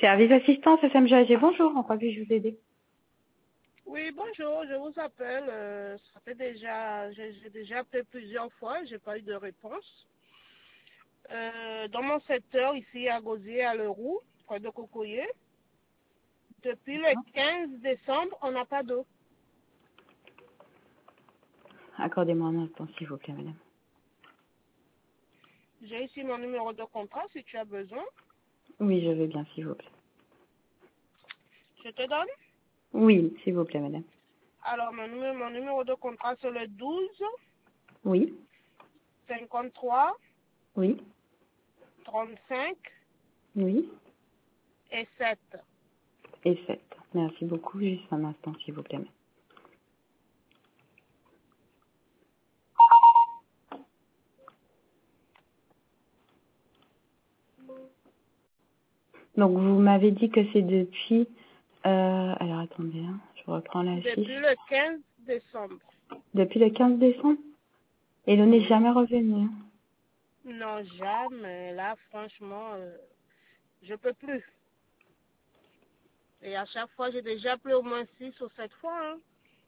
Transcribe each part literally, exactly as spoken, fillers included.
Service assistance F M G A G, bonjour, en quoi puis-je vous aider? Oui, bonjour, je vous appelle. euh, ça fait déjà, j'ai j'ai déjà appelé plusieurs fois, j'ai pas eu de réponse. Euh, dans mon secteur, ici à Gosier, à Leroux, près de Cocoyer, depuis le quinze décembre, on n'a pas d'eau. Accordez-moi un instant, s'il vous plaît, madame. J'ai ici mon numéro de contrat si tu as besoin. Oui, je veux bien, s'il vous plaît. Je te donne. Oui, s'il vous plaît, madame. Alors, mon numéro, mon numéro de contrat, c'est le douze, Oui, cinquante-trois, oui, trente-cinq oui, et sept. et sept. Merci beaucoup, juste un instant, s'il vous plaît, madame. Donc, vous m'avez dit que c'est depuis... Euh, alors, attendez, hein, je reprends la Depuis fiche. le quinze décembre. Depuis le quinze décembre. Et l'eau n'est Oui. jamais revenue. Hein. Non, jamais. Là, franchement, euh, je peux plus. Et à chaque fois, j'ai déjà appelé au moins six ou sept fois. Hein,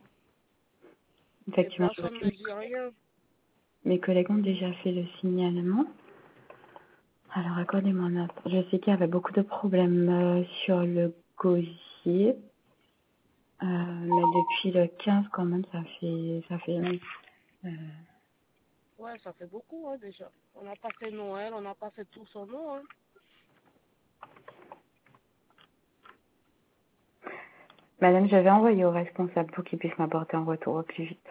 et Effectivement, je vois personne que ne dit rien. mes collègues ont déjà fait le signalement. Alors, accordez-moi un instant. Je sais qu'il y avait beaucoup de problèmes euh, sur le gosier. Euh, mais depuis le quinze, quand même, ça fait... Ça fait euh, Ouais, ça fait beaucoup hein, déjà. On a passé Noël, on a passé tout son nom. Hein. Madame, je vais envoyer au responsable pour qu'il puisse m'apporter un retour au plus vite.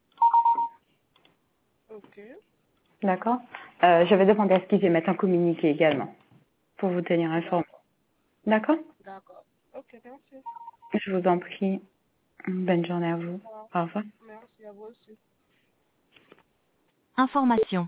Ok, D'accord. euh, Je vais demander à ce qu'ils émettent un communiqué également pour vous tenir informé. d'accord, D'accord. d'accord. Ok, merci. Je vous en prie. Bonne journée à Au vous. revoir. Au revoir. Merci à vous aussi. Information.